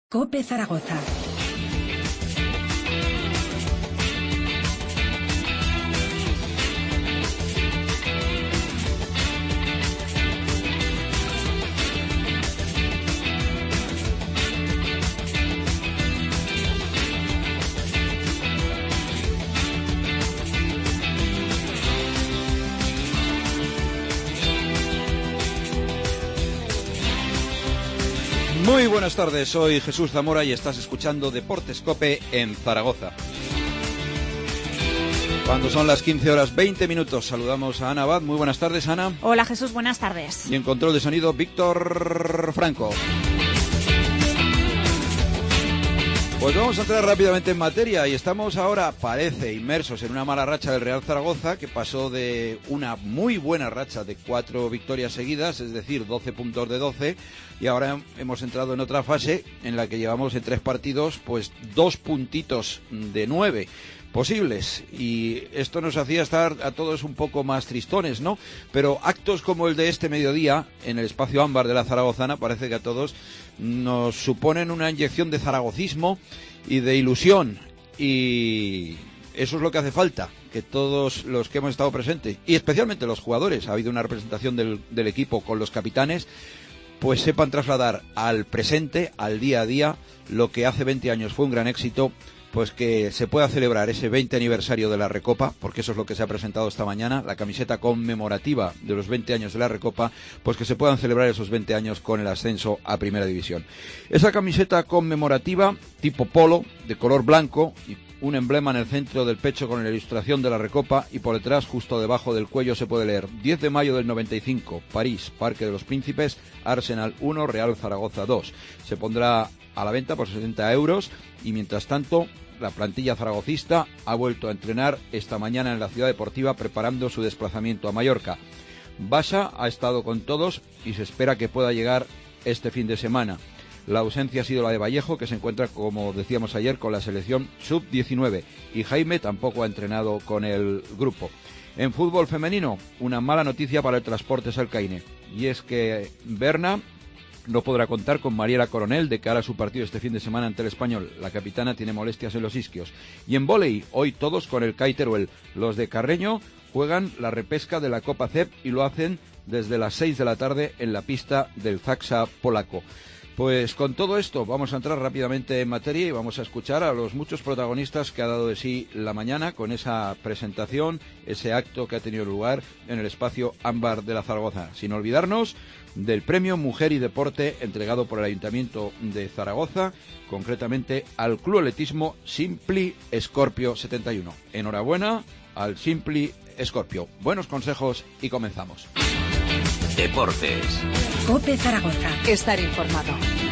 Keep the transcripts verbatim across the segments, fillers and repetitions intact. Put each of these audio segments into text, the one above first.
COPE Zaragoza. Muy buenas tardes, soy Jesús Zamora y estás escuchando Deportes COPE en Zaragoza. Cuando son las quince horas veinte minutos, saludamos a Ana Abad. Muy buenas tardes, Ana. Hola, Jesús, buenas tardes. Y en control de sonido, Víctor Franco. Pues vamos a entrar rápidamente en materia y estamos ahora, parece, inmersos en una mala racha del Real Zaragoza, que pasó de una muy buena racha de cuatro victorias seguidas, es decir, doce puntos de doce, y ahora hemos entrado en otra fase en la que llevamos en tres partidos pues dos puntitos de nueve posibles, y esto nos hacía estar a todos un poco más tristones, ¿no? Pero actos como el de este mediodía en el espacio ámbar de la zaragozana parece que a todos nos suponen una inyección de zaragocismo y de ilusión, y eso es lo que hace falta, que todos los que hemos estado presentes, y especialmente los jugadores, ha habido una representación del, del equipo con los capitanes, pues sepan trasladar al presente, al día a día, lo que hace veinte años fue un gran éxito, pues que se pueda celebrar ese veinte aniversario de la Recopa, porque eso es lo que se ha presentado esta mañana, la camiseta conmemorativa de los veinte años de la Recopa, pues que se puedan celebrar esos veinte años con el ascenso a Primera División. Esa camiseta conmemorativa, tipo polo, de color blanco, y un emblema en el centro del pecho con la ilustración de la Recopa, y por detrás, justo debajo del cuello, se puede leer diez de mayo del noventa y cinco, París, Parque de los Príncipes, Arsenal uno, Real Zaragoza dos. Se pondrá a la venta por setenta euros, y mientras tanto la plantilla zaragocista ha vuelto a entrenar esta mañana en la ciudad deportiva preparando su desplazamiento a Mallorca. Basa ha estado con todos y se espera que pueda llegar este fin de semana. La ausencia ha sido la de Vallejo, que se encuentra, como decíamos ayer, con la selección sub diecinueve, y Jaime tampoco ha entrenado con el grupo. En fútbol femenino, una mala noticia para el Transportes Alcaine, y es que Berna no podrá contar con Mariela Coronel de cara a su partido este fin de semana ante el Español. La capitana tiene molestias en los isquios. Y en vóley, hoy todos con el K I Teruel. Los de Carreño juegan la repesca de la Copa C E P y lo hacen desde las seis de la tarde en la pista del Zaxa polaco. Pues con todo esto vamos a entrar rápidamente en materia y vamos a escuchar a los muchos protagonistas que ha dado de sí la mañana con esa presentación, ese acto que ha tenido lugar en el espacio ámbar de la Zaragoza. Sin olvidarnos del premio Mujer y Deporte entregado por el Ayuntamiento de Zaragoza, concretamente al Club Atletismo Simply Scorpio setenta y uno. Enhorabuena al Simply Scorpio. Buenos consejos y comenzamos. Deportes. COPE Zaragoza. Estar informado.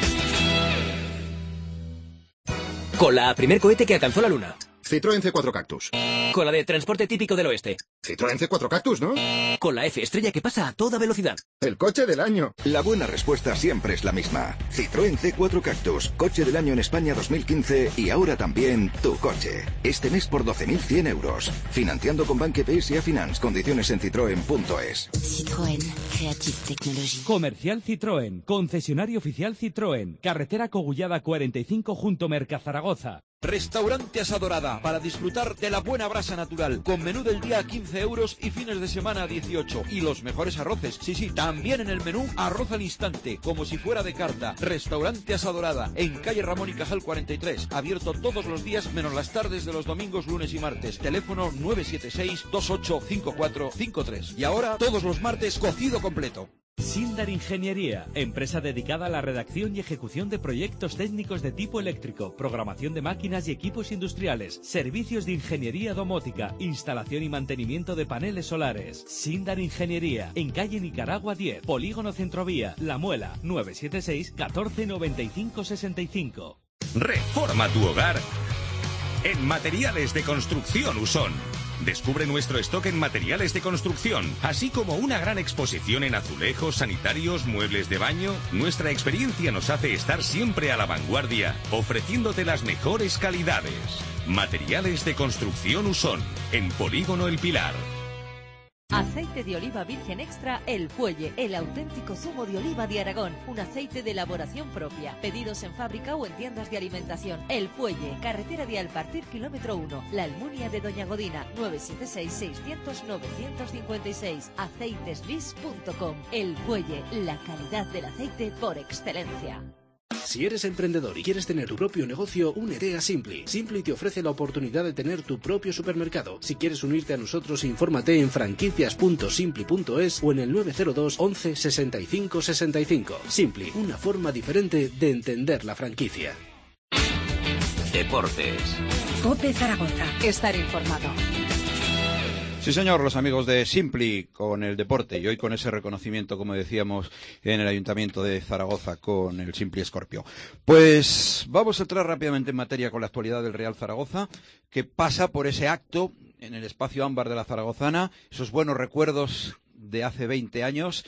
Con la primer cohete que alcanzó la luna. Citroën C cuatro Cactus. Con la de transporte típico del oeste. Citroën C cuatro Cactus, ¿no? Con la F estrella que pasa a toda velocidad. El coche del año. La buena respuesta siempre es la misma. Citroën C cuatro Cactus, coche del año en España dos mil quince y ahora también tu coche. Este mes por doce mil cien euros. Financiando con Banque P S A Finance. Condiciones en citroen punto es. Citroën, Creative Technology. Comercial Citroën, concesionario oficial Citroën. Carretera Cogullada cuarenta y cinco junto Mercazaragoza. Restaurante Asadorada, para disfrutar de la buena brasa natural, con menú del día a quince euros y fines de semana a dieciocho. Y los mejores arroces, sí, sí, también en el menú, arroz al instante, como si fuera de carta. Restaurante Asadorada, en calle Ramón y Cajal cuarenta y tres, abierto todos los días menos las tardes de los domingos, lunes y martes. Teléfono nueve siete seis, dos ocho cinco cuatro cinco tres. Y ahora, todos los martes, cocido completo. Sindar Ingeniería, empresa dedicada a la redacción y ejecución de proyectos técnicos de tipo eléctrico, programación de máquinas y equipos industriales, servicios de ingeniería domótica, instalación y mantenimiento de paneles solares. Sindar Ingeniería, en calle Nicaragua diez, Polígono Centrovía, La Muela, nueve siete seis, catorce noventa y cinco sesenta y cinco. Reforma tu hogar en Materiales de Construcción Usón. Descubre nuestro stock en materiales de construcción, así como una gran exposición en azulejos, sanitarios, muebles de baño. Nuestra experiencia nos hace estar siempre a la vanguardia, ofreciéndote las mejores calidades. Materiales de Construcción Usón, en Polígono El Pilar. Aceite de oliva virgen extra El Fuelle, el auténtico zumo de oliva de Aragón, un aceite de elaboración propia. Pedidos en fábrica o en tiendas de alimentación. El Fuelle, carretera de Alpartir, kilómetro uno, La Almunia de Doña Godina, nueve siete seis, seiscientos, novecientos cincuenta y seis, aceiteslis punto com. El Fuelle, la calidad del aceite por excelencia. Si eres emprendedor y quieres tener tu propio negocio, únete a Simply. Simply te ofrece la oportunidad de tener tu propio supermercado. Si quieres unirte a nosotros, infórmate en franquicias punto simply punto es o en el nueve cero dos once sesenta y cinco sesenta y cinco. Simply, una forma diferente de entender la franquicia. Deportes. COPE Zaragoza. Estar informado. Sí, señor, los amigos de Simply con el deporte y hoy con ese reconocimiento, como decíamos, en el Ayuntamiento de Zaragoza con el Simply Scorpio. Pues vamos a entrar rápidamente en materia con la actualidad del Real Zaragoza, que pasa por ese acto en el espacio ámbar de la Zaragozana, esos buenos recuerdos de hace veinte años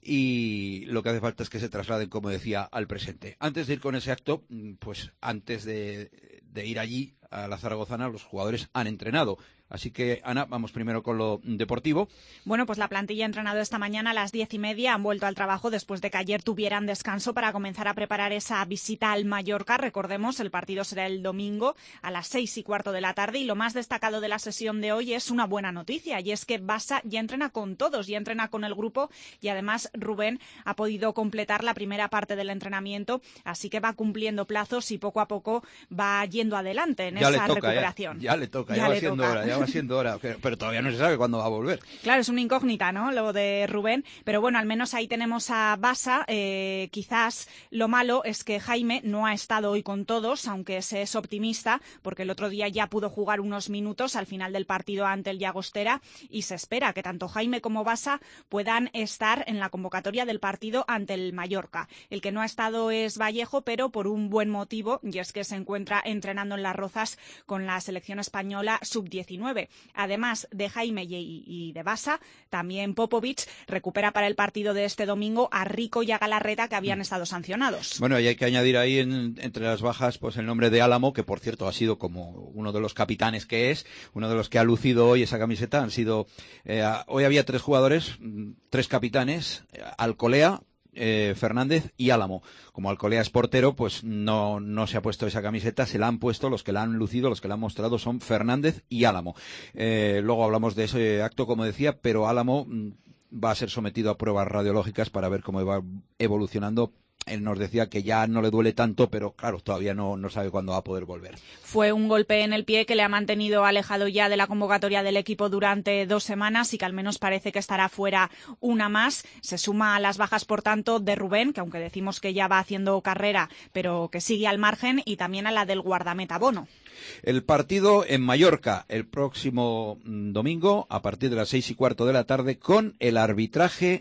y lo que hace falta es que se trasladen, como decía, al presente. Antes de ir con ese acto, pues antes de, de ir allí a la Zaragozana, los jugadores han entrenado. Así que, Ana, vamos primero con lo deportivo. Bueno, pues la plantilla ha entrenado esta mañana a las diez y media, han vuelto al trabajo después de que ayer tuvieran descanso para comenzar a preparar esa visita al Mallorca. Recordemos, el partido será el domingo a las seis y cuarto de la tarde y lo más destacado de la sesión de hoy es una buena noticia y es que Basa ya entrena con todos, ya entrena con el grupo y además Rubén ha podido completar la primera parte del entrenamiento, así que va cumpliendo plazos y poco a poco va yendo adelante en ya esa le toca, recuperación. Ya, ya le toca, ya, ya va le siendo toca. hora, ya va siendo hora, pero todavía no se sabe cuándo va a volver. Claro, es una incógnita, ¿no?, lo de Rubén, pero bueno, al menos ahí tenemos a Basa. Eh, quizás lo malo es que Jaime no ha estado hoy con todos, aunque se es optimista, porque el otro día ya pudo jugar unos minutos al final del partido ante el Llagostera y se espera que tanto Jaime como Basa puedan estar en la convocatoria del partido ante el Mallorca. El que no ha estado es Vallejo, pero por un buen motivo, y es que se encuentra entrenando en Las Rozas con la selección española sub diecinueve. Además de Jaime y, y de Basa, también Popovic recupera para el partido de este domingo a Rico y a Galarreta, que habían estado sancionados. Bueno, y hay que añadir ahí en, entre las bajas pues el nombre de Álamo, que por cierto ha sido como uno de los capitanes que es, uno de los que ha lucido hoy esa camiseta. Han sido eh, hoy había tres jugadores, tres capitanes, Alcolea, Eh, Fernández y Álamo. Como Alcolea es portero, pues no, no se ha puesto esa camiseta, se la han puesto, los que la han lucido, los que la han mostrado son Fernández y Álamo. Eh, luego hablamos de ese acto, como decía, pero Álamo mm, va a ser sometido a pruebas radiológicas para ver cómo va evolucionando. Él nos decía que ya no le duele tanto, pero claro, todavía no, no sabe cuándo va a poder volver. Fue un golpe en el pie que le ha mantenido alejado ya de la convocatoria del equipo durante dos semanas y que al menos parece que estará fuera una más. Se suma a las bajas, por tanto, de Rubén, que aunque decimos que ya va haciendo carrera, pero que sigue al margen, y también a la del guardameta Bono. El partido en Mallorca el próximo domingo a partir de las seis y cuarto de la tarde con el arbitraje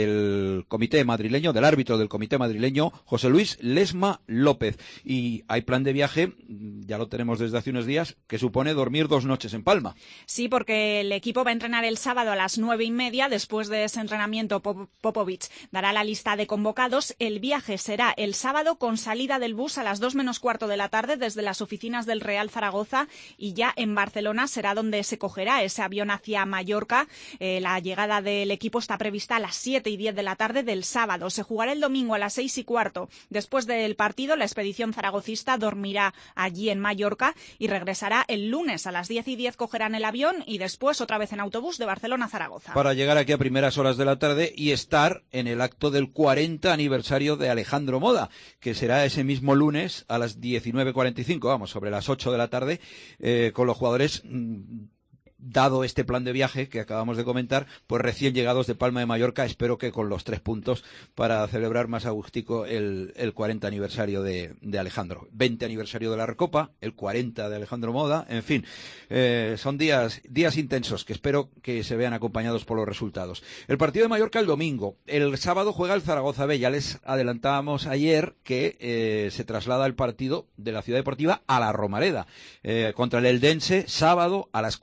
del comité madrileño, del árbitro del comité madrileño, José Luis Lesma López. Y hay plan de viaje, ya lo tenemos desde hace unos días, que supone dormir dos noches en Palma. Sí, porque el equipo va a entrenar el sábado a las nueve y media. Después de ese entrenamiento, Popovic dará la lista de convocados. El viaje será el sábado con salida del bus a las dos menos cuarto de la tarde desde las oficinas del Real Zaragoza, y ya en Barcelona será donde se cogerá ese avión hacia Mallorca. Eh, la llegada del equipo está prevista a las siete y diez de la tarde del sábado. Se jugará el domingo a las seis y cuarto. Después del partido, la expedición zaragocista dormirá allí en Mallorca y regresará el lunes a las diez y diez. Cogerán el avión y después otra vez en autobús de Barcelona a Zaragoza. Para llegar aquí a primeras horas de la tarde y estar en el acto del cuarenta aniversario de Alejandro Moda, que será ese mismo lunes a las diecinueve cuarenta y cinco, vamos, sobre las ocho de la tarde, eh, con los jugadores, mmm, dado este plan de viaje que acabamos de comentar, pues recién llegados de Palma de Mallorca, espero que con los tres puntos para celebrar más agustico el, el cuarenta aniversario de, de Alejandro. veinte aniversario de la Recopa, el cuarenta de Alejandro Moda, en fin, eh, son días, días intensos que espero que se vean acompañados por los resultados. El partido de Mallorca el domingo, el sábado juega el Zaragoza B, ya les adelantábamos ayer que eh, se traslada el partido de la Ciudad Deportiva a la Romareda, eh, contra el Eldense, sábado a las cuatro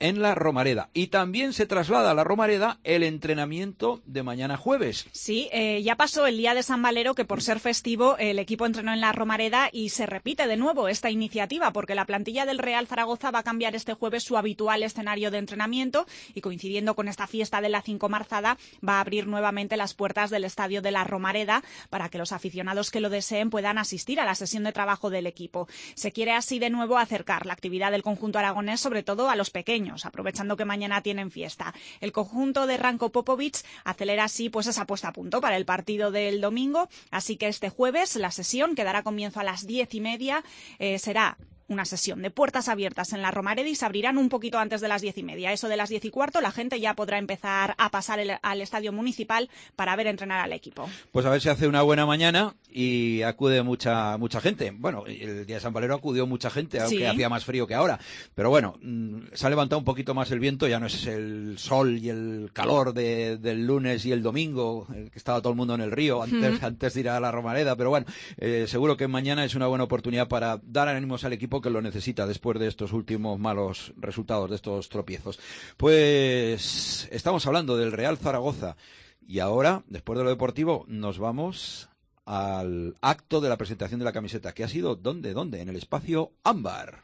en la Romareda. Y también se traslada a la Romareda el entrenamiento de mañana jueves. Sí, eh, ya pasó el día de San Valero, que por ser festivo el equipo entrenó en la Romareda, y se repite de nuevo esta iniciativa porque la plantilla del Real Zaragoza va a cambiar este jueves su habitual escenario de entrenamiento y, coincidiendo con esta fiesta de la Cinco Marzada, va a abrir nuevamente las puertas del estadio de la Romareda para que los aficionados que lo deseen puedan asistir a la sesión de trabajo del equipo. Se quiere así de nuevo acercar la actividad del conjunto aragonés, sobre todo a los pequeños, aprovechando que mañana tienen fiesta. El conjunto de Ranko Popovic acelera así pues esa puesta a punto para el partido del domingo, así que este jueves la sesión, que dará comienzo a las diez y media, eh, será una sesión de puertas abiertas en la Romareda y se abrirán un poquito antes de las diez y media. Eso de las diez y cuarto, la gente ya podrá empezar a pasar el, al estadio municipal para ver entrenar al equipo. Pues a ver si hace una buena mañana y acude mucha mucha gente. Bueno, el día de San Valero acudió mucha gente, aunque sí. hacía más frío que ahora. Pero bueno, se ha levantado un poquito más el viento, ya no es el sol y el calor de, del lunes y el domingo, el que estaba todo el mundo en el río antes, uh-huh. antes de ir a la Romareda. Pero bueno, eh, seguro que mañana es una buena oportunidad para dar ánimos al equipo que lo necesita después de estos últimos malos resultados, de estos tropiezos. Pues estamos hablando del Real Zaragoza y ahora, después de lo deportivo, nos vamos al acto de la presentación de la camiseta, que ha sido ¿dónde? ¿Dónde? En el espacio Ámbar.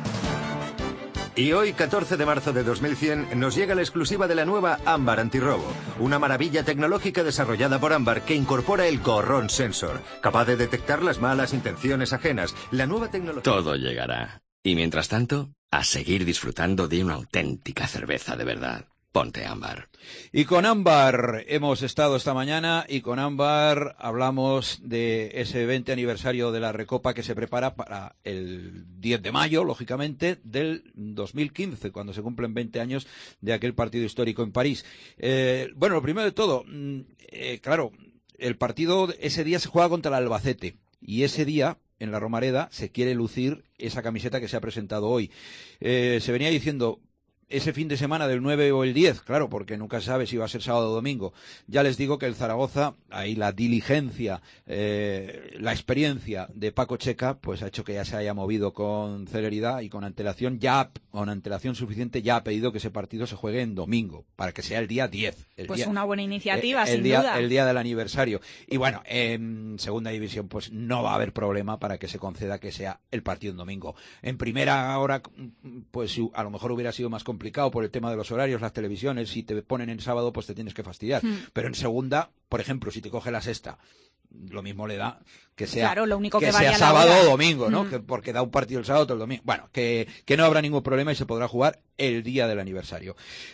Y hoy, catorce de marzo de dos mil cien, nos llega la exclusiva de la nueva Ámbar Antirrobo, una maravilla tecnológica desarrollada por Ámbar que incorpora el Corrón Sensor, capaz de detectar las malas intenciones ajenas. La nueva tecnología... Todo llegará. Y mientras tanto, a seguir disfrutando de una auténtica cerveza de verdad. Ponte Ámbar. Y con Ámbar hemos estado esta mañana y con Ámbar hablamos de ese veinte aniversario de la Recopa que se prepara para el diez de mayo, lógicamente, del dos mil quince, cuando se cumplen veinte años de aquel partido histórico en París. Eh, bueno, lo primero de todo, eh, claro, el partido ese día se juega contra el Albacete y ese día en la Romareda se quiere lucir esa camiseta que se ha presentado hoy. Eh, se venía diciendo... ese fin de semana del nueve o el diez, claro, porque nunca se sabe si va a ser sábado o domingo. Ya les digo que el Zaragoza, ahí la diligencia, eh, la experiencia de Paco Checa, pues ha hecho que ya se haya movido con celeridad y con antelación, ya con antelación suficiente, ya ha pedido que ese partido se juegue en domingo, para que sea el día diez. El pues día, una buena iniciativa, eh, el sin día, duda. El día del aniversario. Y bueno, en segunda división, pues no va a haber problema para que se conceda que sea el partido en domingo. En primera hora, pues a lo mejor hubiera sido más complicado complicado por el tema de los horarios, las televisiones, si te ponen en sábado pues te tienes que fastidiar, mm. pero en segunda, por ejemplo, si te coge la sexta, lo mismo le da que sea, claro, lo único que, que sea vaya sábado o domingo, ¿no? Mm. Que, porque da un partido el sábado o el domingo. Bueno, que, que no habrá ningún problema y se podrá jugar el día del aniversario.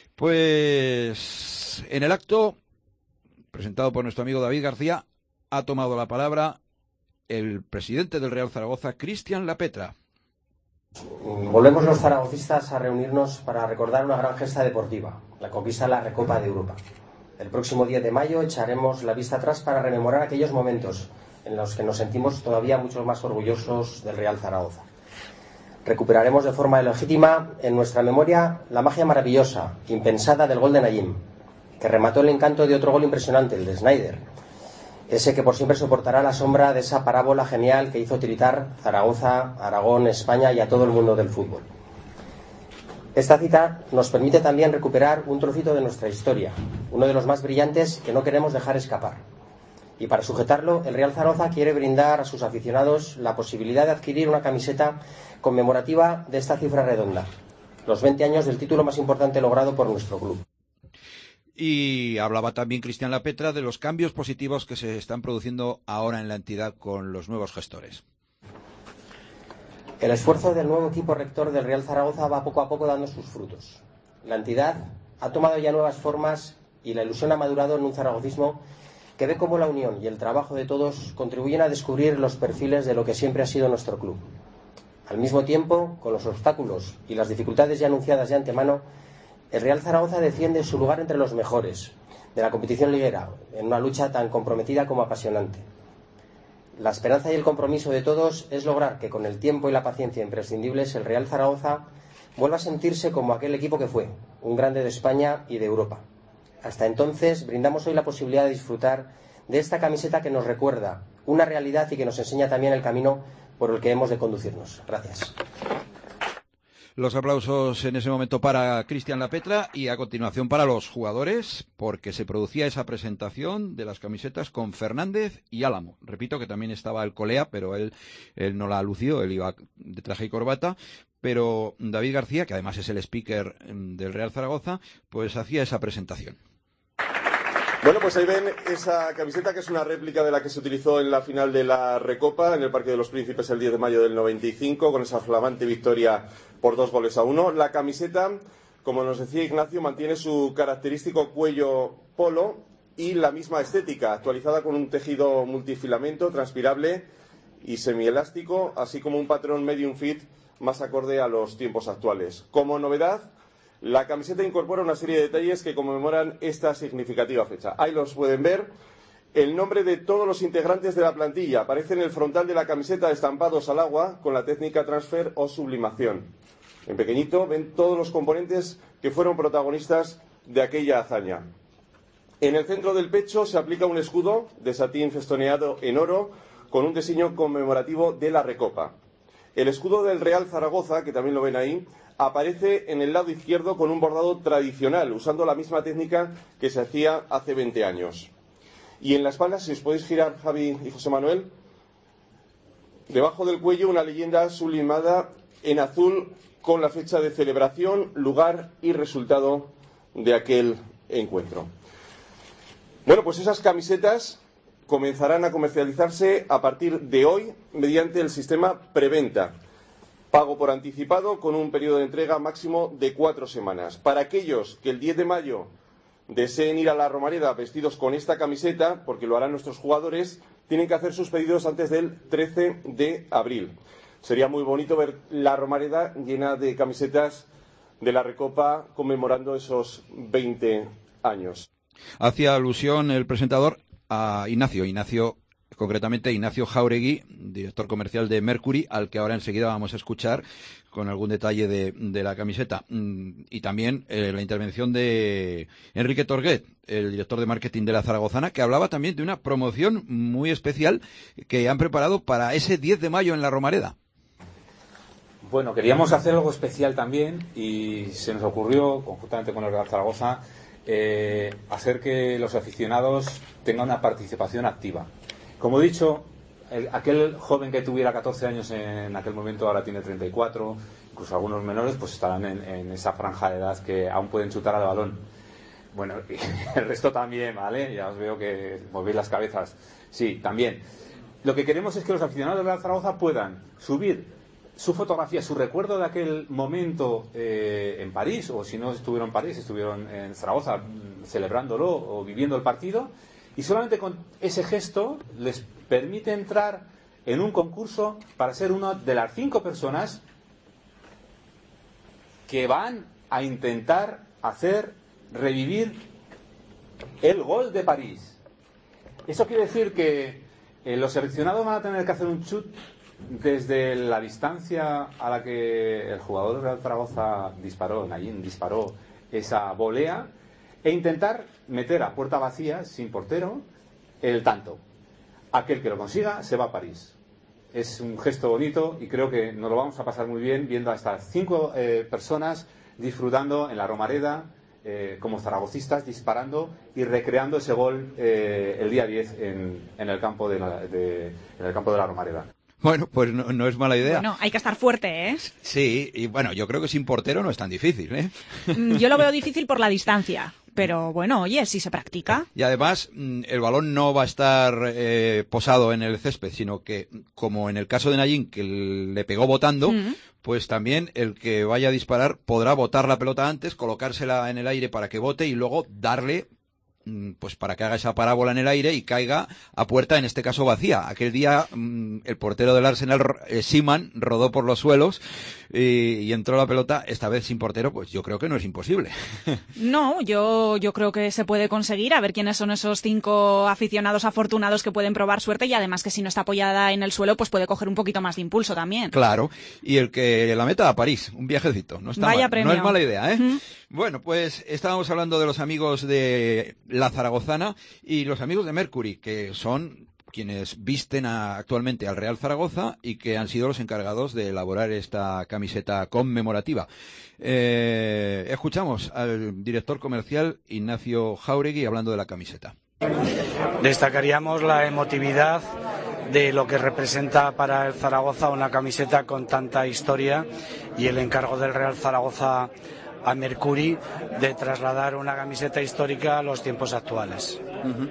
Pues en el acto presentado por nuestro amigo David García ha tomado la palabra el presidente del Real Zaragoza, Cristian Lapetra. Volvemos los zaragocistas a reunirnos para recordar una gran gesta deportiva, la conquista de la Recopa de Europa. El próximo diez de mayo echaremos la vista atrás para rememorar aquellos momentos en los que nos sentimos todavía mucho más orgullosos del Real Zaragoza. Recuperaremos de forma legítima en nuestra memoria la magia maravillosa, impensada del gol de Nayim, que remató el encanto de otro gol impresionante, el de Snyder. Ese que por siempre soportará la sombra de esa parábola genial que hizo tiritar Zaragoza, Aragón, España y a todo el mundo del fútbol. Esta cita nos permite también recuperar un trocito de nuestra historia, uno de los más brillantes que no queremos dejar escapar. Y para sujetarlo, el Real Zaragoza quiere brindar a sus aficionados la posibilidad de adquirir una camiseta conmemorativa de esta cifra redonda, los veinte años del título más importante logrado por nuestro club. Y hablaba también Cristian Lapetra de los cambios positivos que se están produciendo ahora en la entidad con los nuevos gestores. El esfuerzo del nuevo equipo rector del Real Zaragoza va poco a poco dando sus frutos. La entidad ha tomado ya nuevas formas y la ilusión ha madurado en un zaragocismo que ve cómo la unión y el trabajo de todos contribuyen a descubrir los perfiles de lo que siempre ha sido nuestro club. Al mismo tiempo, con los obstáculos y las dificultades ya anunciadas de antemano, el Real Zaragoza defiende su lugar entre los mejores de la competición liguera, en una lucha tan comprometida como apasionante. La esperanza y el compromiso de todos es lograr que con el tiempo y la paciencia imprescindibles el Real Zaragoza vuelva a sentirse como aquel equipo que fue, un grande de España y de Europa. Hasta entonces, brindamos hoy la posibilidad de disfrutar de esta camiseta que nos recuerda una realidad y que nos enseña también el camino por el que hemos de conducirnos. Gracias. Los aplausos en ese momento para Cristian Lapetra y a continuación para los jugadores, porque se producía esa presentación de las camisetas con Fernández y Álamo. Repito que también estaba el Colea, pero él, él no la lució, él iba de traje y corbata. Pero David García, que además es el speaker del Real Zaragoza, pues hacía esa presentación. Bueno, pues ahí ven esa camiseta que es una réplica de la que se utilizó en la final de la Recopa en el Parque de los Príncipes el diez de mayo del noventa y cinco, con esa flamante victoria por dos goles a uno. La camiseta, como nos decía Ignacio, mantiene su característico cuello polo y la misma estética, actualizada con un tejido multifilamento, transpirable y semielástico, así como un patrón medium fit más acorde a los tiempos actuales. Como novedad, la camiseta incorpora una serie de detalles que conmemoran esta significativa fecha. Ahí los pueden ver. El nombre de todos los integrantes de la plantilla aparece en el frontal de la camiseta estampados al agua con la técnica transfer o sublimación. En pequeñito ven todos los componentes que fueron protagonistas de aquella hazaña. En el centro del pecho se aplica un escudo de satín festoneado en oro con un diseño conmemorativo de la Recopa. El escudo del Real Zaragoza, que también lo ven ahí, aparece en el lado izquierdo con un bordado tradicional, usando la misma técnica que se hacía hace veinte años. Y en la espalda, si os podéis girar, Javi y José Manuel, debajo del cuello una leyenda sublimada en azul con la fecha de celebración, lugar y resultado de aquel encuentro. Bueno, pues esas camisetas comenzarán a comercializarse a partir de hoy mediante el sistema preventa. Pago por anticipado con un periodo de entrega máximo de cuatro semanas. Para aquellos que el diez de mayo deseen ir a la Romareda vestidos con esta camiseta, porque lo harán nuestros jugadores, tienen que hacer sus pedidos antes del trece de abril. Sería muy bonito ver la Romareda llena de camisetas de la Recopa conmemorando esos veinte años. Hacía alusión el presentador a Ignacio, Ignacio, concretamente Ignacio Jauregui, director comercial de Mercury, al que ahora enseguida vamos a escuchar con algún detalle de, de la camiseta. Y también eh, la intervención de Enrique Torguet, el director de marketing de la Zaragozana, que hablaba también de una promoción muy especial que han preparado para ese diez de mayo en la Romareda. Bueno, queríamos hacer algo especial también y se nos ocurrió, conjuntamente con el Real Zaragoza, Eh, hacer que los aficionados tengan una participación activa. Como he dicho, el, aquel joven que tuviera catorce años en aquel momento ahora tiene treinta y cuatro, incluso algunos menores pues estarán en, en esa franja de edad que aún pueden chutar al balón. Bueno, y el resto también, ¿vale? Ya os veo que movéis las cabezas. Sí, también. Lo que queremos es que los aficionados de Real Zaragoza puedan subir su fotografía, su recuerdo de aquel momento eh, en París, o si no estuvieron en París, estuvieron en Zaragoza celebrándolo o viviendo el partido, y solamente con ese gesto les permite entrar en un concurso para ser una de las cinco personas que van a intentar hacer revivir el gol de París. Eso quiere decir que eh, los seleccionados van a tener que hacer un chut desde la distancia a la que el jugador de Real Zaragoza disparó, Nayín disparó esa volea, e intentar meter a puerta vacía, sin portero, el tanto. Aquel que lo consiga se va a París. Es un gesto bonito y creo que nos lo vamos a pasar muy bien viendo a estas cinco eh, personas disfrutando en la Romareda eh, como zaragocistas, disparando y recreando ese gol eh, el día diez en, en, el campo de la, de, en el campo de la Romareda. Bueno, pues no, no es mala idea. Bueno, hay que estar fuerte, ¿eh? Sí, y bueno, yo creo que sin portero no es tan difícil, ¿eh? Yo lo veo difícil por la distancia, pero bueno, oye, si se practica. Y además, el balón no va a estar eh, posado en el césped, sino que, como en el caso de Nayín, que le pegó botando, mm. pues también el que vaya a disparar podrá botar la pelota antes, colocársela en el aire para que bote y luego darle, pues para que haga esa parábola en el aire y caiga a puerta, en este caso vacía. Aquel día mmm, el portero del Arsenal, eh, Seaman, rodó por los suelos y, y entró la pelota, esta vez sin portero, pues yo creo que no es imposible. No, yo, yo creo que se puede conseguir, a ver quiénes son esos cinco aficionados afortunados que pueden probar suerte, y además que si no está apoyada en el suelo, pues puede coger un poquito más de impulso también. Claro, y el que la meta a París, un viajecito, no está Vaya mal, premio. No es mala idea, ¿eh? Uh-huh. Bueno, pues estábamos hablando de los amigos de la Zaragozana y los amigos de Mercury, que son quienes visten a, actualmente al Real Zaragoza y que han sido los encargados de elaborar esta camiseta conmemorativa. Eh, escuchamos al director comercial Ignacio Jáuregui hablando de la camiseta. Destacaríamos la emotividad de lo que representa para el Zaragoza una camiseta con tanta historia y el encargo del Real Zaragoza a Mercury de trasladar una camiseta histórica a los tiempos actuales. Uh-huh.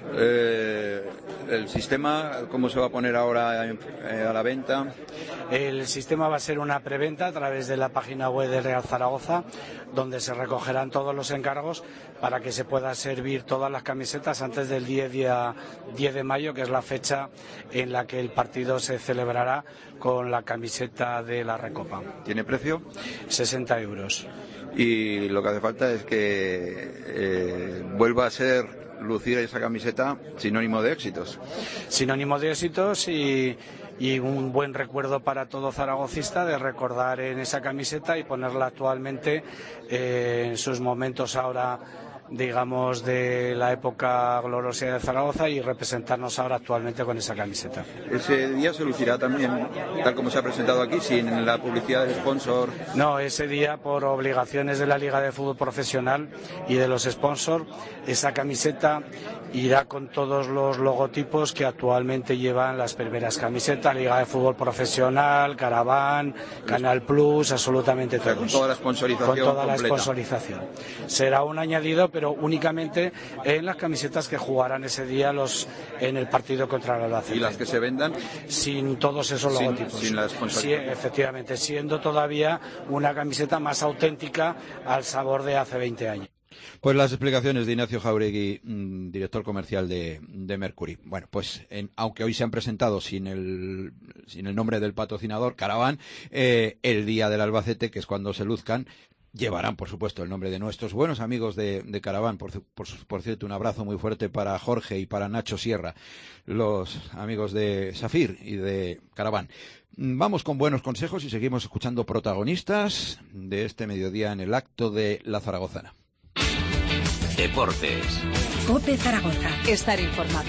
eh, ¿El sistema cómo se va a poner ahora eh, a la venta? El sistema va a ser una preventa a través de la página web del Real Zaragoza, donde se recogerán todos los encargos para que se pueda servir todas las camisetas antes del diez, día, diez de mayo, que es la fecha en la que el partido se celebrará con la camiseta de la Recopa. ¿Tiene precio? sesenta euros. Y lo que hace falta es que eh, vuelva a ser lucir esa camiseta sinónimo de éxitos. Sinónimo de éxitos y, y un buen recuerdo para todo zaragocista de recordar en esa camiseta y ponerla actualmente eh, en sus momentos ahora, digamos, de la época gloriosa de Zaragoza y representarnos ahora actualmente con esa camiseta. Ese día se lucirá también, tal como se ha presentado aquí, sin la publicidad del sponsor. No, ese día, por obligaciones de la Liga de Fútbol Profesional y de los sponsors, esa camiseta irá con todos los logotipos que actualmente llevan las primeras camisetas, Liga de Fútbol Profesional, Caravan, Canal Plus, absolutamente todos. Con toda la sponsorización Con toda completa. la sponsorización. Será un añadido, pero únicamente en las camisetas que jugarán ese día los en el partido contra el Albacete. ¿Y las que se vendan? Sin todos esos Sin, logotipos. sin la sponsorización. Sí, efectivamente, siendo todavía una camiseta más auténtica al sabor de hace veinte años. Pues las explicaciones de Ignacio Jáuregui, mmm, director comercial de, de Mercury. Bueno, pues en, aunque hoy se han presentado sin el, sin el nombre del patrocinador, Caravan, eh, el día del Albacete, que es cuando se luzcan, llevarán, por supuesto, el nombre de nuestros buenos amigos de, de Caravan. Por, por, por cierto, un abrazo muy fuerte para Jorge y para Nacho Sierra, los amigos de Safir y de Caravan. Vamos con buenos consejos y seguimos escuchando protagonistas de este mediodía en el acto de la Zaragozana. Deportes. COPE Zaragoza. Estar informado.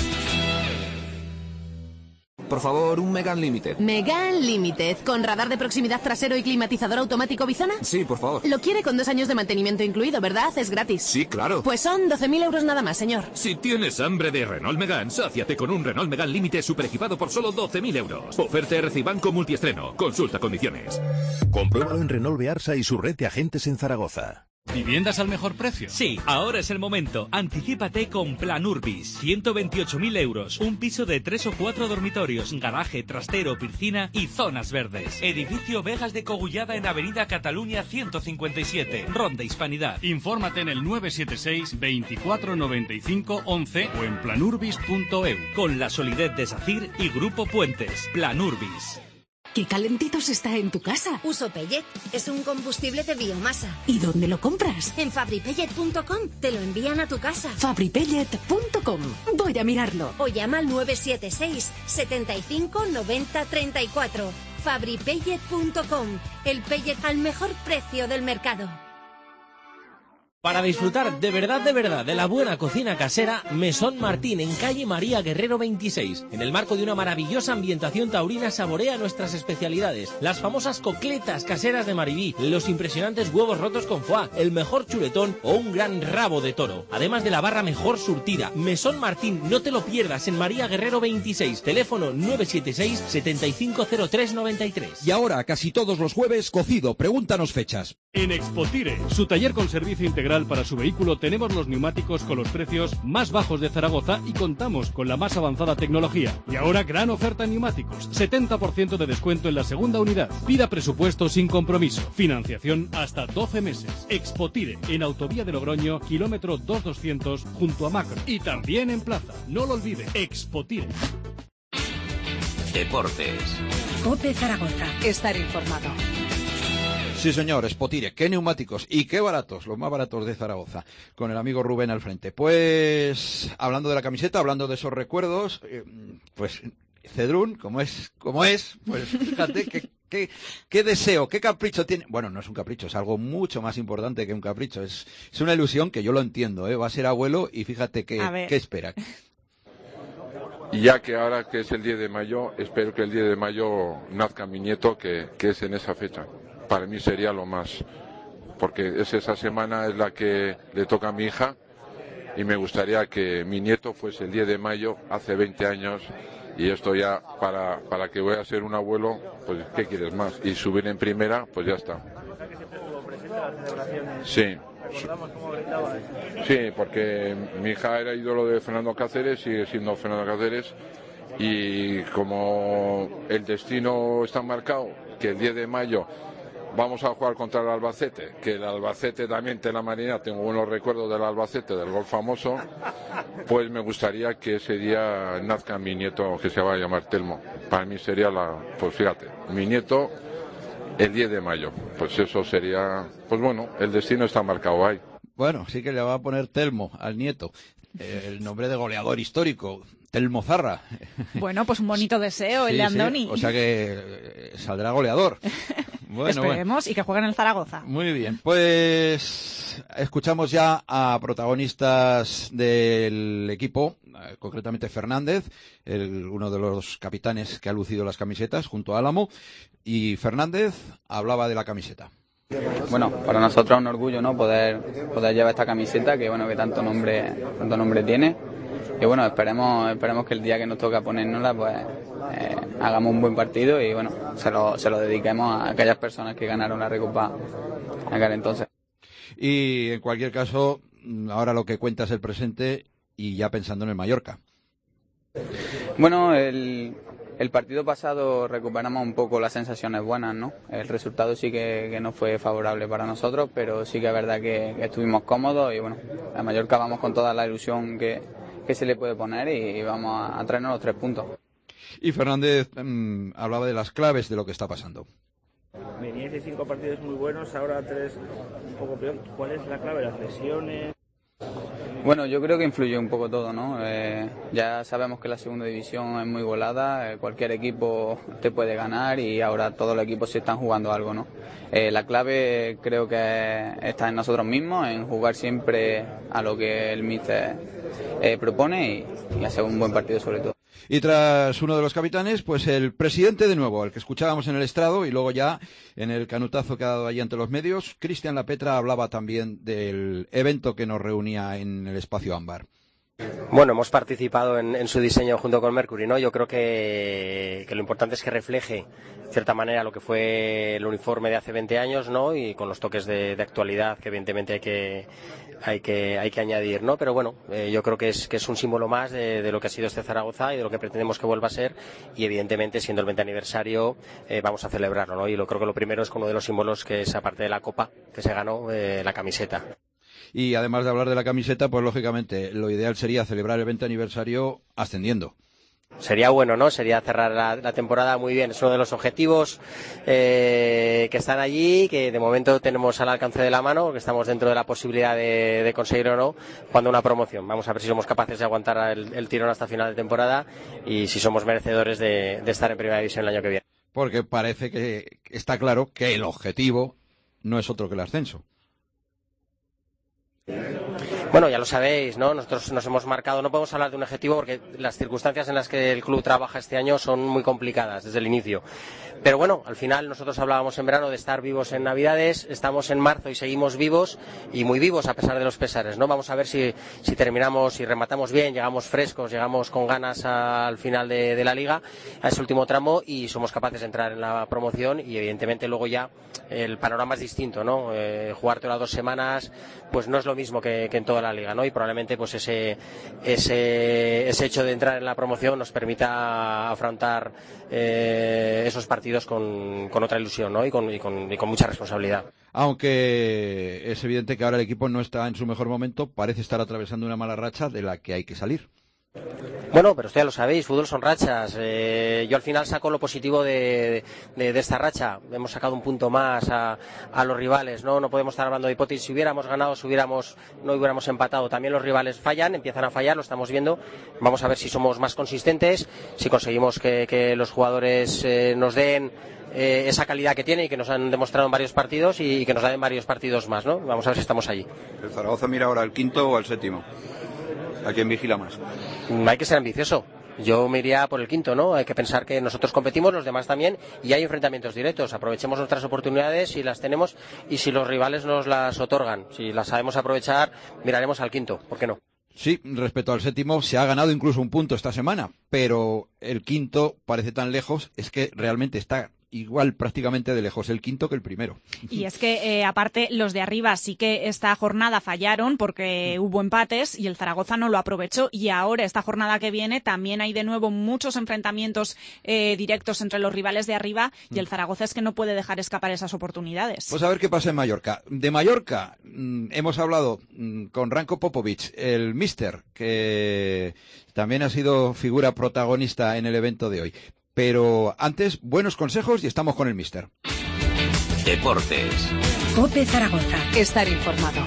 Por favor, un Megane Limited. Megane Limited, con radar de proximidad trasero y climatizador automático Bizona. Sí, por favor. Lo quiere con dos años de mantenimiento incluido, ¿verdad? Es gratis. Sí, claro. Pues son doce mil euros nada más, señor. Si tienes hambre de Renault Megane, sáciate con un Renault Megane Limited super equipado por solo doce mil euros. Oferta R C I Banco multiestreno. Consulta condiciones. Compruébalo en Renault Bearsa y su red de agentes en Zaragoza. ¿Viviendas al mejor precio? Sí, ahora es el momento. Anticípate con Plan Urbis. ciento veintiocho mil euros. Un piso de tres o cuatro dormitorios, garaje, trastero, piscina y zonas verdes. Edificio Vegas de Cogullada en Avenida Cataluña ciento cincuenta y siete. Ronda Hispanidad. Infórmate en el nueve siete seis, veinticuatro noventa y cinco, once o en planurbis punto e u. Con la solidez de SACIR y Grupo Puentes. Plan Urbis. ¡Qué calentitos está en tu casa! Uso Pellet. Es un combustible de biomasa. ¿Y dónde lo compras? En fabripellet punto com. Te lo envían a tu casa. fabripellet punto com. Voy a mirarlo. O llama al nueve siete seis, setenta y cinco, noventa, treinta y cuatro. fabripellet punto com. El pellet al mejor precio del mercado. Para disfrutar de verdad, de verdad, de la buena cocina casera, Mesón Martín, en calle María Guerrero veintiséis. En el marco de una maravillosa ambientación taurina, saborea nuestras especialidades. Las famosas cocletas caseras de Maribí, los impresionantes huevos rotos con foie, el mejor chuletón o un gran rabo de toro. Además de la barra mejor surtida. Mesón Martín, no te lo pierdas, en María Guerrero veintiséis. Teléfono nueve siete seis, setenta y cinco cero tres noventa y tres. Y ahora, casi todos los jueves, cocido. Pregúntanos fechas. En Expotire, su taller con servicio integral para su vehículo, tenemos los neumáticos con los precios más bajos de Zaragoza y contamos con la más avanzada tecnología. Y ahora gran oferta en neumáticos, setenta por ciento de descuento en la segunda unidad. Pida presupuesto sin compromiso, financiación hasta doce meses. Expotire, en Autovía de Logroño, kilómetro dos doscientos, junto a Macro. Y también en Plaza, no lo olvide, Expotire. Deportes. COPE Zaragoza. Estar informado. Sí, señor, Spotire, qué neumáticos y qué baratos, los más baratos de Zaragoza, con el amigo Rubén al frente. Pues, hablando de la camiseta, hablando de esos recuerdos, eh, pues, Cedrún, como es, como es, pues fíjate que, qué, qué deseo, qué capricho tiene. Bueno, no es un capricho, es algo mucho más importante que un capricho, es, es una ilusión que yo lo entiendo, ¿eh? Va a ser abuelo y fíjate qué, qué espera. Y ya que ahora que es el diez de mayo, espero que el diez de mayo nazca mi nieto, que, que es en esa fecha. Para mí sería lo más, porque es esa semana es la que le toca a mi hija y me gustaría que mi nieto fuese el diez de mayo hace veinte años y esto ya para, para que voy a ser un abuelo, pues ¿qué quieres más? Y subir en primera, pues ya está. Sí. Sí, porque mi hija era ídolo de Fernando Cáceres, sigue siendo Fernando Cáceres, y como el destino está marcado, que el diez de mayo vamos a jugar contra el Albacete, que el Albacete también te la marina, tengo buenos recuerdos del Albacete, del gol famoso, pues me gustaría que ese día nazca mi nieto, que se va a llamar Telmo. Para mí sería la, pues fíjate, mi nieto el diez de mayo, pues eso sería, pues bueno, el destino está marcado ahí. Bueno, sí que le va a poner Telmo al nieto, eh, el nombre de goleador histórico, Telmo Zarra. Bueno, pues un bonito deseo el sí, de Andoni. Sí, o sea que eh, saldrá goleador. Bueno, esperemos, bueno. Y que juegue en el Zaragoza. Muy bien, pues escuchamos ya a protagonistas del equipo, eh, concretamente Fernández, el, uno de los capitanes que ha lucido las camisetas junto a Álamo, y Fernández hablaba de la camiseta. Bueno, para nosotros es un orgullo, ¿no? Poder poder llevar esta camiseta que bueno que tanto nombre tanto nombre tiene. Y bueno, esperemos esperemos que el día que nos toca ponérnosla, pues eh, hagamos un buen partido y bueno, se lo se lo dediquemos a aquellas personas que ganaron la Recopa en aquel entonces. Y en cualquier caso, ahora lo que cuenta es el presente y ya pensando en el Mallorca. Bueno, el El partido pasado recuperamos un poco las sensaciones buenas, ¿no? El resultado sí que, que no fue favorable para nosotros, pero sí que es verdad que, que estuvimos cómodos y bueno, a Mallorca vamos con toda la ilusión que, que se le puede poner y, y vamos a, a traernos los tres puntos. Y Fernández mmm, hablaba de las claves de lo que está pasando. Veníais de cinco partidos muy buenos, ahora tres un poco peor. ¿Cuál es la clave? ¿Las lesiones? Bueno, yo creo que influye un poco todo, ¿no? Eh, ya sabemos que la segunda división es muy golada, eh, cualquier equipo te puede ganar y ahora todos los equipos se están jugando algo, ¿no? Eh, la clave creo que está en nosotros mismos, en jugar siempre a lo que el míster eh, propone y, y hacer un buen partido sobre todo. Y tras uno de los capitanes, pues el presidente de nuevo, el que escuchábamos en el estrado y luego ya en el canutazo que ha dado allí ante los medios, Cristian Lapetra hablaba también del evento que nos reunía en el espacio Ámbar. Bueno, hemos participado en, en su diseño junto con Mercury, ¿no? Yo creo que, que lo importante es que refleje, de cierta manera, lo que fue el uniforme de hace veinte años, ¿no? Y con los toques de, de actualidad que evidentemente hay que hay que hay que añadir, ¿no? Pero bueno, eh, yo creo que es que es un símbolo más de, de lo que ha sido este Zaragoza y de lo que pretendemos que vuelva a ser y evidentemente siendo el veinte aniversario eh, vamos a celebrarlo, ¿no? Y lo creo que lo primero es con uno de los símbolos que es aparte de la copa que se ganó, eh, la camiseta. Y además de hablar de la camiseta, pues lógicamente lo ideal sería celebrar el veinte aniversario ascendiendo. Sería bueno, ¿no? Sería cerrar la, la temporada muy bien. Es uno de los objetivos eh, que están allí, que de momento tenemos al alcance de la mano, que estamos dentro de la posibilidad de, de conseguir o no, jugando una promoción. Vamos a ver si somos capaces de aguantar el, el tirón hasta final de temporada y si somos merecedores de, de estar en primera división el año que viene. Porque parece que está claro que el objetivo no es otro que el ascenso. Bueno, ya lo sabéis, ¿no? Nosotros nos hemos marcado, no podemos hablar de un objetivo porque las circunstancias en las que el club trabaja este año son muy complicadas desde el inicio. Pero bueno, al final nosotros hablábamos en verano de estar vivos en Navidades, estamos en marzo y seguimos vivos y muy vivos a pesar de los pesares, ¿no? Vamos a ver si, si terminamos, si rematamos bien, llegamos frescos, llegamos con ganas a, al final de, de la liga, a ese último tramo y somos capaces de entrar en la promoción y evidentemente luego ya el panorama es distinto, ¿no? Eh, jugar todas las dos semanas pues no es lo mismo que, que en toda la liga, ¿no? Y probablemente pues ese, ese, ese hecho de entrar en la promoción nos permita afrontar eh, esos partidos con, con otra ilusión, ¿no? Y con, y, con, y con mucha responsabilidad. Aunque es evidente que ahora el equipo no está en su mejor momento, parece estar atravesando una mala racha de la que hay que salir. Bueno, pero ustedes ya lo sabéis, fútbol son rachas. Eh, yo al final saco lo positivo de, de, de esta racha. Hemos sacado un punto más a, a los rivales, ¿no? No podemos estar hablando de hipótesis. Si hubiéramos ganado, si hubiéramos, no hubiéramos empatado. También los rivales fallan, empiezan a fallar, lo estamos viendo. Vamos a ver si somos más consistentes, si conseguimos que, que los jugadores eh, nos den eh, esa calidad que tienen y que nos han demostrado en varios partidos y, y que nos den varios partidos más, ¿no? Vamos a ver si estamos allí. ¿El Zaragoza mira ahora al quinto o al séptimo? ¿A quién vigila más? Hay que ser ambicioso. Yo me iría por el quinto, ¿no? Hay que pensar que nosotros competimos, los demás también, y hay enfrentamientos directos. Aprovechemos nuestras oportunidades si las tenemos y si los rivales nos las otorgan. Si las sabemos aprovechar, miraremos al quinto, ¿por qué no? Sí, respecto al séptimo, se ha ganado incluso un punto esta semana, pero el quinto parece tan lejos, es que realmente está igual prácticamente de lejos el quinto que el primero. Y es que, eh, aparte, los de arriba sí que esta jornada fallaron porque mm. hubo empates y el Zaragoza no lo aprovechó. Y ahora, esta jornada que viene, también hay de nuevo muchos enfrentamientos eh, directos entre los rivales de arriba y el Zaragoza es que no puede dejar escapar esas oportunidades. Pues a ver qué pasa en Mallorca. De Mallorca mmm, hemos hablado mmm, con Ranko Popovic, el míster, que también ha sido figura protagonista en el evento de hoy. Pero antes, buenos consejos y estamos con el míster. Deportes. COPE Zaragoza. Estar informado.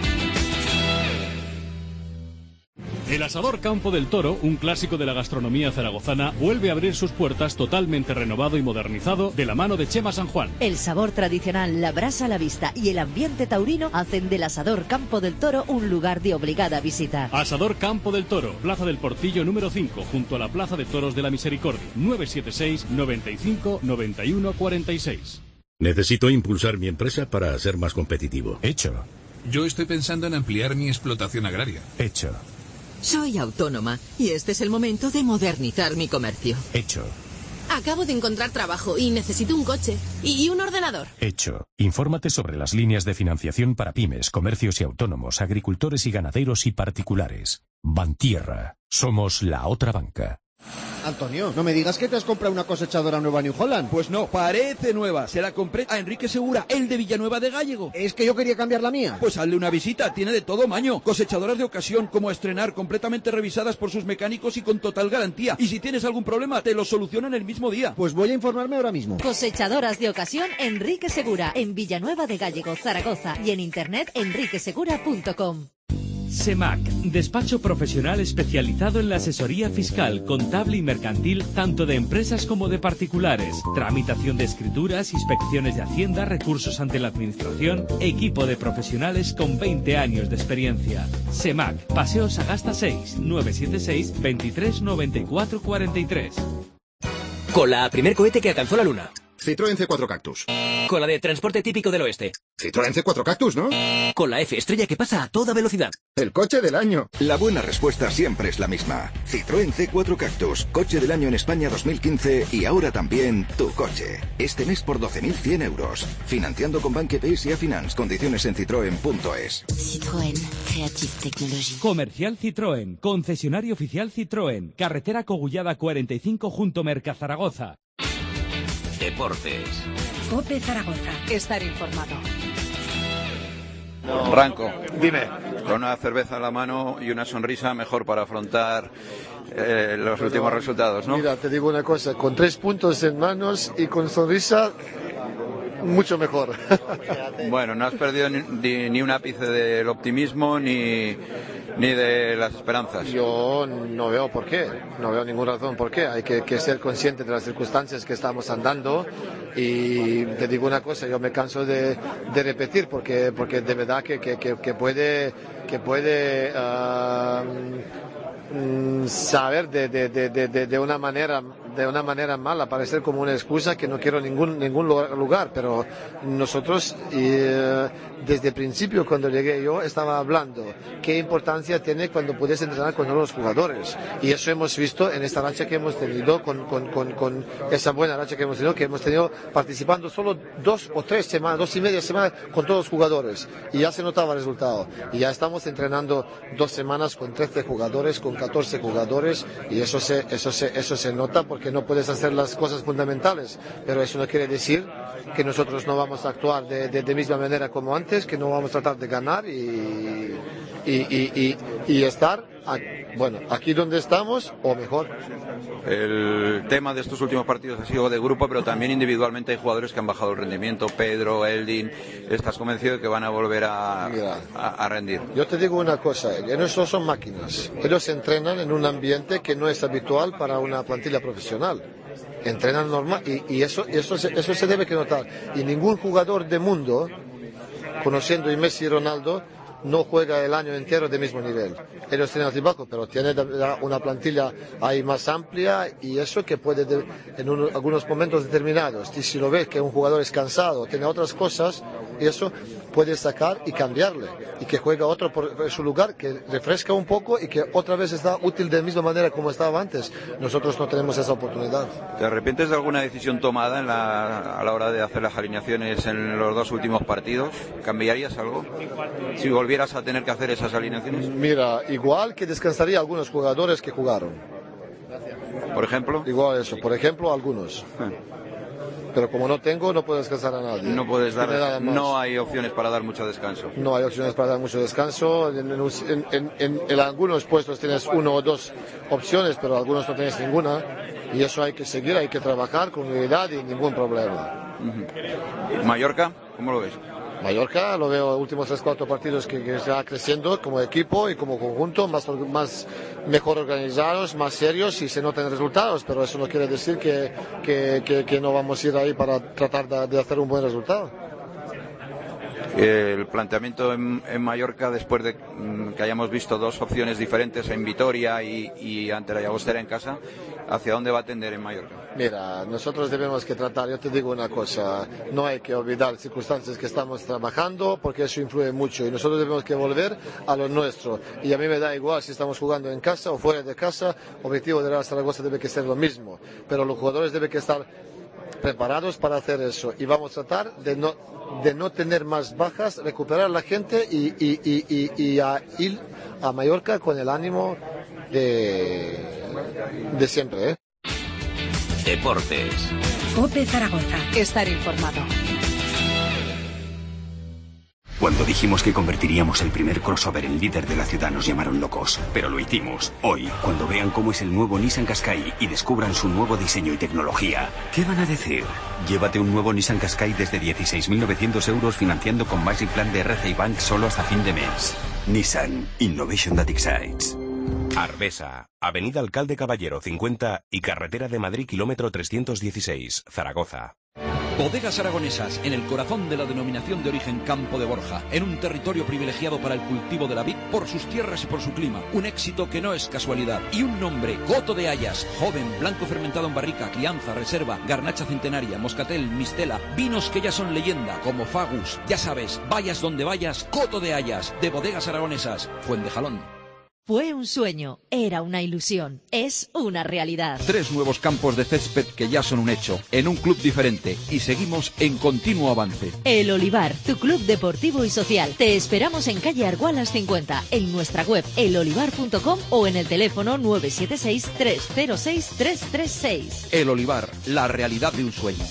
El Asador Campo del Toro, un clásico de la gastronomía zaragozana, vuelve a abrir sus puertas totalmente renovado y modernizado de la mano de Chema San Juan. El sabor tradicional, la brasa a la vista y el ambiente taurino hacen del Asador Campo del Toro un lugar de obligada visita. Asador Campo del Toro, Plaza del Portillo número cinco, junto a la Plaza de Toros de la Misericordia, nueve siete seis, noventa y cinco, noventa y uno, cuarenta y seis. Necesito impulsar mi empresa para ser más competitivo. Hecho. Yo estoy pensando en ampliar mi explotación agraria. Hecho. Soy autónoma y este es el momento de modernizar mi comercio. Hecho. Acabo de encontrar trabajo y necesito un coche y un ordenador. Hecho. Infórmate sobre las líneas de financiación para pymes, comercios y autónomos, agricultores y ganaderos y particulares. Bantierra. Somos la otra banca. Antonio, no me digas que te has comprado una cosechadora nueva New Holland. Pues no, parece nueva. Se la compré a Enrique Segura, el de Villanueva de Gállego. Es que yo quería cambiar la mía. Pues hazle una visita, tiene de todo maño. Cosechadoras de ocasión, como a estrenar, completamente revisadas por sus mecánicos y con total garantía. Y si tienes algún problema, te lo solucionan el mismo día. Pues voy a informarme ahora mismo. Cosechadoras de ocasión Enrique Segura, en Villanueva de Gállego, Zaragoza, y en internet enrique segura punto com. SEMAC, despacho profesional especializado en la asesoría fiscal, contable y mercantil, tanto de empresas como de particulares. Tramitación de escrituras, inspecciones de Hacienda, recursos ante la Administración, equipo de profesionales con veinte años de experiencia. SEMAC, Paseo Sagasta seis, nueve siete seis, veintitrés noventa y cuatro cuarenta y tres. Con la primer cohete que alcanzó la Luna. Citroën C cuatro Cactus. Con la de transporte típico del oeste. Citroën C cuatro Cactus, ¿no? Con la F estrella que pasa a toda velocidad. El coche del año. La buena respuesta siempre es la misma. Citroën C cuatro Cactus, coche del año en España dos mil quince y ahora también tu coche. Este mes por doce mil cien euros. Financiando con Banque P S y Finance. Condiciones en citroen punto es. Citroën, Creative Technology. Comercial Citroën, concesionario oficial Citroën, carretera Cogullada cuarenta y cinco junto Merca Zaragoza. Deportes. COPE Zaragoza. Estar informado. No. Ranko, dime. Con una cerveza en la mano y una sonrisa mejor para afrontar eh, los Pero, últimos resultados, ¿no? Mira, te digo una cosa, con tres puntos en manos y con sonrisa, mucho mejor. Bueno, no has perdido ni, ni un ápice del optimismo ni, ni de las esperanzas. Yo no veo por qué, no veo ninguna razón por qué. Hay que, que ser consciente de las circunstancias que estamos andando y te digo una cosa, yo me canso de, de repetir porque, porque de verdad que, que, que, que puede, que puede uh, saber de, de, de, de, de una manera de una manera mala, parecer como una excusa que no quiero ningún ningún lugar, pero nosotros eh, desde el principio cuando llegué yo estaba hablando qué importancia tiene cuando puedes entrenar con los jugadores y eso hemos visto en esta racha que hemos tenido con, con, con, con esa buena racha que hemos tenido, que hemos tenido participando solo dos o tres semanas, dos y media semanas con todos los jugadores y ya se notaba el resultado y ya estamos entrenando dos semanas con trece jugadores, con catorce jugadores y eso se, eso se, eso se nota porque que no puedes hacer las cosas fundamentales, pero eso no quiere decir que nosotros no vamos a actuar de, de, de misma manera como antes, que no vamos a tratar de ganar y, y, y, y, y estar, aquí, bueno, aquí donde estamos o mejor. El tema de estos últimos partidos ha sido de grupo, pero también individualmente hay jugadores que han bajado el rendimiento. Pedro, Eldin, ¿estás convencido de que van a volver a, Mira, a, a rendir? Yo te digo una cosa, ellos no son máquinas, ellos entrenan en un ambiente que no es habitual para una plantilla profesional. Entrenan normal y, y eso, eso, se, eso se debe que notar. Y ningún jugador del mundo, conociendo a Messi y Ronaldo, no juega el año entero de mismo nivel. Ellos tienen altibajos, pero tienen una plantilla ahí más amplia y eso que puede de, en un, algunos momentos determinados. Y si lo ves que un jugador es cansado, tiene otras cosas, eso puede sacar y cambiarle y que juegue otro por, por su lugar, que refresca un poco y que otra vez está útil de la misma manera como estaba antes. Nosotros no tenemos esa oportunidad. ¿Te arrepientes de alguna decisión tomada en la, a la hora de hacer las alineaciones en los dos últimos partidos? ¿Cambiarías algo si volvieras a tener que hacer esas alineaciones? Mira, igual que descansaría a algunos jugadores que jugaron. ¿Por ejemplo? Igual eso, por ejemplo algunos. Pero como no tengo, no puedo descansar a nadie. No puedes dar, no hay opciones para dar mucho descanso. No hay opciones para dar mucho descanso. En, en, en, en, en algunos puestos tienes uno o dos opciones, pero algunos no tienes ninguna. Y eso hay que seguir, hay que trabajar con unidad y ningún problema. Uh-huh. ¿Mallorca? ¿Cómo lo ves? Mallorca lo veo últimos tres cuatro partidos que, que está creciendo como equipo y como conjunto, más, más mejor organizados, más serios y se notan resultados, pero eso no quiere decir que, que, que, que no vamos a ir ahí para tratar de, de hacer un buen resultado. El planteamiento en, en Mallorca, después de mm, que hayamos visto dos opciones diferentes en Vitoria y, y ante la Llagostera en casa, ¿hacia dónde va a tender en Mallorca? Mira, nosotros debemos que tratar, yo te digo una cosa, no hay que olvidar circunstancias que estamos trabajando porque eso influye mucho y nosotros debemos que volver a lo nuestro. Y a mí me da igual si estamos jugando en casa o fuera de casa, el objetivo de la Zaragoza debe que ser lo mismo, pero los jugadores deben que estar preparados para hacer eso y vamos a tratar de no, de no tener más bajas, recuperar a la gente y, y, y, y, y a ir a Mallorca con el ánimo de, de siempre, ¿eh? Deportes. COPE Zaragoza. Estar informado. Cuando dijimos que convertiríamos el primer crossover en líder de la ciudad nos llamaron locos, pero lo hicimos. Hoy, cuando vean cómo es el nuevo Nissan Qashqai y descubran su nuevo diseño y tecnología, ¿qué van a decir? Llévate un nuevo Nissan Qashqai desde dieciséis mil novecientos euros financiando con Magic Plan de R C I Bank solo hasta fin de mes. Nissan. Innovation that excites. Arbesa, Avenida Alcalde Caballero cincuenta y Carretera de Madrid kilómetro trescientos dieciséis, Zaragoza. Bodegas Aragonesas, en el corazón de la denominación de origen Campo de Borja, en un territorio privilegiado para el cultivo de la vid por sus tierras y por su clima. Un éxito que no es casualidad. Y un nombre, Coto de Hayas, joven, blanco fermentado en barrica, crianza, reserva, garnacha centenaria, moscatel, mistela, vinos que ya son leyenda, como Fagus. Ya sabes, vayas donde vayas, Coto de Hayas, de Bodegas Aragonesas, Fuentejalón. Fue un sueño, era una ilusión, es una realidad. Tres nuevos campos de césped que ya son un hecho, en un club diferente y seguimos en continuo avance. El Olivar, tu club deportivo y social. Te esperamos en calle Argualas cincuenta, en nuestra web el olivar punto com o en el teléfono nueve siete seis, tres cero seis, tres tres seis. El Olivar, la realidad de un sueño.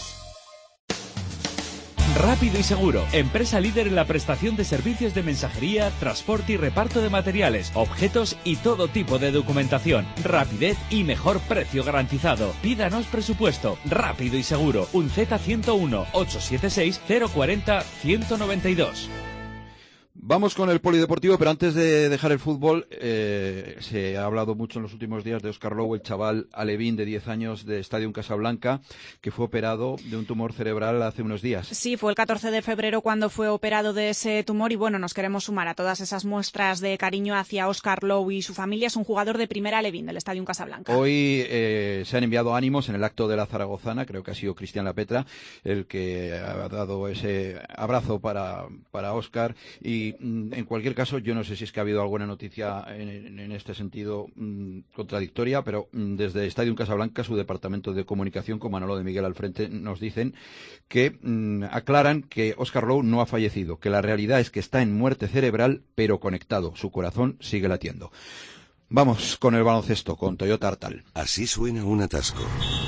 Rápido y Seguro, empresa líder en la prestación de servicios de mensajería, transporte y reparto de materiales, objetos y todo tipo de documentación. Rapidez y mejor precio garantizado. Pídanos presupuesto. Rápido y Seguro. Un Z ciento uno, ochocientos setenta y seis, cero cuarenta, ciento noventa y dos. Vamos con el polideportivo, pero antes de dejar el fútbol, eh, se ha hablado mucho en los últimos días de Óscar Lowe, el chaval alevín de diez años de Stadium Casablanca, que fue operado de un tumor cerebral hace unos días. Sí, fue el catorce de febrero cuando fue operado de ese tumor y bueno, nos queremos sumar a todas esas muestras de cariño hacia Óscar Lowe y su familia. Es un jugador de primera alevín del Stadium Casablanca. Hoy eh, se han enviado ánimos en el acto de la zaragozana, creo que ha sido Cristian Lapetra el que ha dado ese abrazo para, para Óscar y en cualquier caso, yo no sé si es que ha habido alguna noticia en, en este sentido mmm, contradictoria, pero mmm, desde Stadium Casablanca, su departamento de comunicación, con Manolo de Miguel al frente, nos dicen que mmm, aclaran que Óscar Lowe no ha fallecido, que la realidad es que está en muerte cerebral, pero conectado. Su corazón sigue latiendo. Vamos con el baloncesto, con Toyota Artal. Así suena un atasco.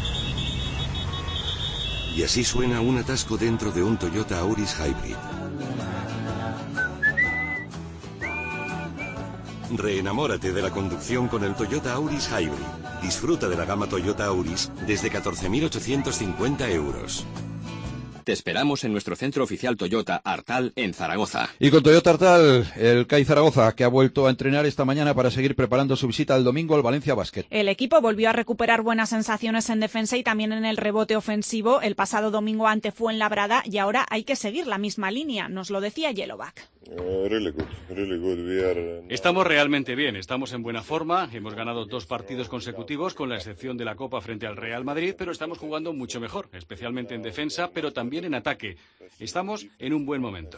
Y así suena un atasco dentro de un Toyota Auris Hybrid. Reenamórate de la conducción con el Toyota Auris Hybrid. Disfruta de la gama Toyota Auris desde catorce mil ochocientos cincuenta euros. Te esperamos en nuestro centro oficial Toyota Artal en Zaragoza. Y con Toyota Artal, el C A I Zaragoza, que ha vuelto a entrenar esta mañana para seguir preparando su visita el domingo al Valencia Basket. El equipo volvió a recuperar buenas sensaciones en defensa y también en el rebote ofensivo el pasado domingo ante Fuenlabrada y ahora hay que seguir la misma línea, nos lo decía Yellowback. Estamos realmente bien, estamos en buena forma, hemos ganado dos partidos consecutivos con la excepción de la Copa frente al Real Madrid, pero estamos jugando mucho mejor, especialmente en defensa, pero también en ataque. Estamos en un buen momento.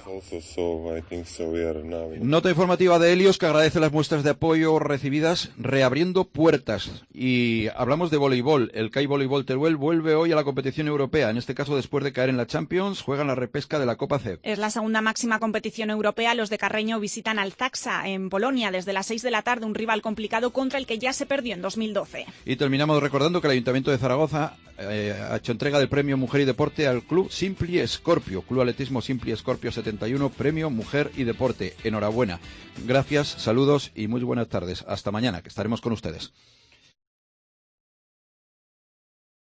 Nota informativa de Helios, que agradece las muestras de apoyo recibidas, reabriendo puertas. Y hablamos de voleibol. El C A I Voleibol Teruel vuelve hoy a la competición europea, en este caso después de caer en la Champions, juegan la repesca de la Copa C E P. Es la segunda máxima competición europea. Los de Carreño visitan al Zaxa en Polonia desde las seis de la tarde, un rival complicado contra el que ya se perdió en dos mil doce. Y terminamos recordando que el Ayuntamiento de Zaragoza eh, ha hecho entrega del premio Mujer y Deporte al Club Simpli Scorpio, Club Atletismo Simpli Scorpio setenta y uno, premio Mujer y Deporte. Enhorabuena. Gracias, saludos y muy buenas tardes. Hasta mañana, que estaremos con ustedes.